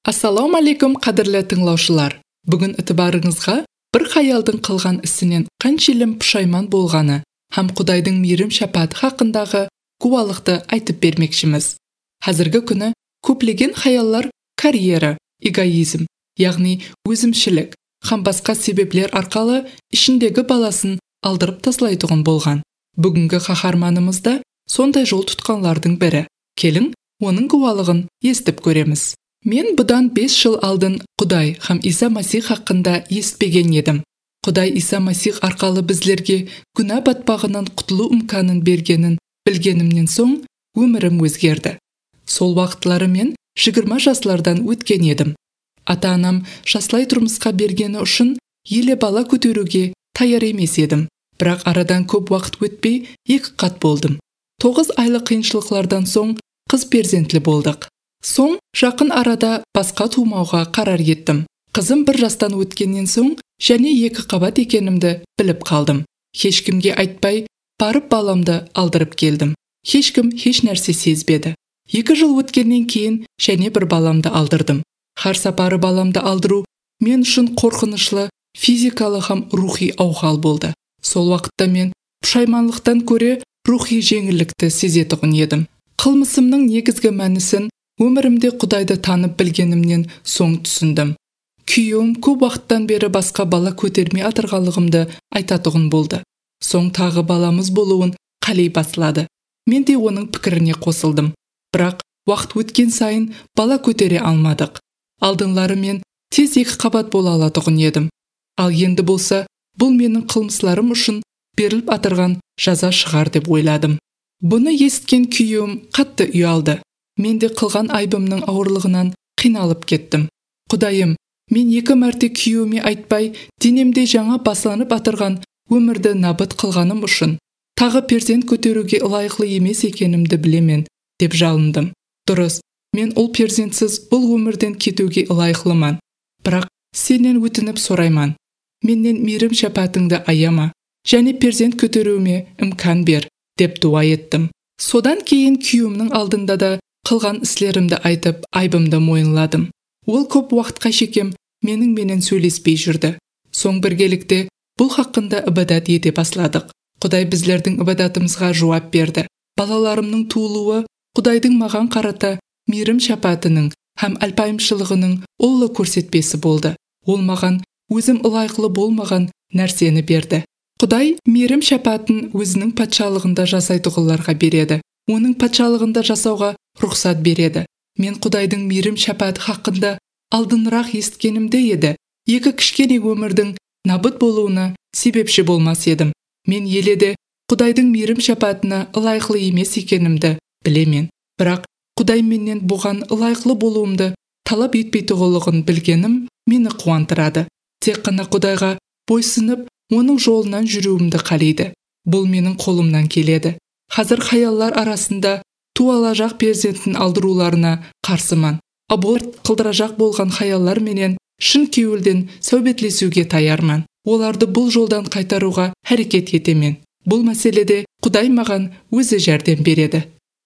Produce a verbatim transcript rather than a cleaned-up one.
Ассаламу алейкум, қадірлі тыңлаушылар. Бүгін ітібарыңызға бір хаялдың қылған ісінен қаншелім пұшайман болғаны һәм Құдайдың мейірім шапаты хақындағы гуалықты айтып бермекшіміз. Қазіргі күні көплеген хаяллар карьера, эгоизм, яғни өзімшілік һәм басқа себеплер арқалы ішіндегі баласын алдырып таслайтұғын болған. Бүгінгі қаһарманымыз да сондай жол тұтқанлардың бірі. Келін, оның гуалығын естіп көреміз. Мен бұдан бес жыл алдын Құдай һәм Иса Масих хақында естпеген едім. Құдай Иса Масих арқалы біздерге күнә батпағынан құтылу үмканын бергенін білгенімнен соң өмірім өзгерді. Сол вақытлары мен жиырма жаслардан өткен едім. Ата-анам жаслай тұрмысқа бергені үшін еле бала көтеруге таяр емес едім. Бірақ арадан көп уақыт өтпей екі қат болдым. Тоғыз айлық қиыншылықтардан соң қыз перзентлі болдық. Соң жақын арада басқа тумауға қарар еттім. Қызым бір жастан өткеннен соң және екі қабат екенімді біліп қалдым. Ешкімге айтпай, барып баламды алдырып келдім. Ешкім еш нәрсе сезбеді. Екі жыл өткеннен кейін және бір баламды алдырдым. Har сапары баламды алдыру мен үшін қорқынышлы, физикалы һәм рухи ауғал болды. Сол уақытта мен пұшайманлықтан көре рухи жеңілдікті сезетұғын едім. Қылмысымның негізгі мәнісін өмірімде Құдайды танып білгенімнен соң түсіндім. Күйеуім көп уақыттан бері басқа бала көтермей атырғалығымды айтатұғын болды. Соң тағы баламыз болуын қалей басылады. Мен де оның пікіріне қосылдым. Бірақ уақыт өткен сайын бала көтере алмадық. Алдынлары мен тез екі қабат бола алатұғын едім. Ал енді болса, бұл менің қылмысларым үшін беріліп атырған жаза шығар деп ойладым. Бұны есткен күйеуім қатты ұялды. Мен де қылған айбымның ауырлығынан қиналып кеттім. Құдайым, мен екі мәрте күйеуіме айтпай, денемде жаңа басланып атырған өмірді набыт қылғаным үшін тағы перзент көтеруге лайықлы емес екенімді білемен, деп жалындым. Дұрыс, мен ол перзентсіз бұл өмірден кетуге лайықлыман. Бірақ сенен өтініп сұрайман. Менен мейірім шапатыңды аяма, және перзент көтеруіме імкан бер, деп дуа еттім. Содан кейін күйеуімнің алдында да қылған іслерімді айтып, айбымды мойынладым. Ол көп уақытқа шекем менің менен сөйлеспей жүрді. Соң біргелікте бұл хақында ибадат ете басладық. Құдай біздердің ибадатымызға жауап берді. Балаларымның туылуы Құдайдың маған қарата мейірім шапатының һәм әлпайымшылығының ұлы көрсетпесі болды. Ол маған өзім лайықлы болмаған нәрсені берді. Құдай мейірім шапатын өзінің патшалығында жасайтұғыларға береді. Оның патшалығында жасауға рұқсат береді. Мен Құдайдың мейірім шапаты хақында алдынырақ есткенімде еді. Екі кішкене өмірдің набыт болуына себепші болмас едім. Мен еледе Құдайдың мейірім шапатына лайықлы емес екенімді білемен. Бірақ Құдай менен бұған лайықлы болуымды талап етпейтұғылығын білгенім мені қуантырады. Тек қана Құдайға бойсынып, оның жолынан жүруімді қалейді. Бұл менің қолымнан келеді. Қазір хаяллар арасында туалажақ перзентін алдыруларына қарсыман. Аборт қылдыражақ болған хаяллар менен шын күйеуілден сәубетлесуге таярман. Оларды бұл жолдан қайтаруға әрекет етемен. Бұл мәселеде Құдай маған өзі жәрдем береді.